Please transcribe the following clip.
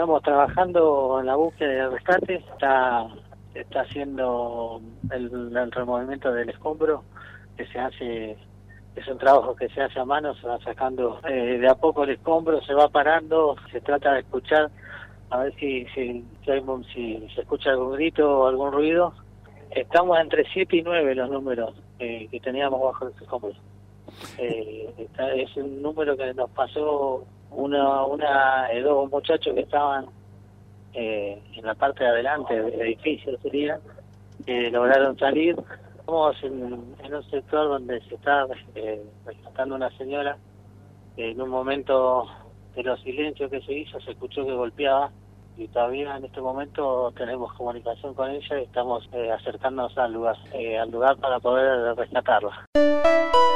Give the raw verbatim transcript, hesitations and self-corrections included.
estamos trabajando en la búsqueda de rescate, está, está haciendo el, el removimiento del escombro que se hace, es un trabajo que se hace a mano, se va sacando eh, de a poco el escombro, se va parando, se trata de escuchar, a ver si, si, si, hay, si se escucha algún grito o algún ruido. Estamos entre siete y nueve los números eh, que teníamos bajo el escombro. Eh, está, es un número que nos pasó una, una eh, dos muchachos que estaban eh, en la parte de adelante del edificio, sería, que lograron salir. Estamos en, en un sector donde se está eh, rescatando una señora. En un momento de los silencios que se hizo, se escuchó que golpeaba, y todavía en este momento tenemos comunicación con ella y estamos eh, acercándonos al lugar, eh, al lugar para poder rescatarla.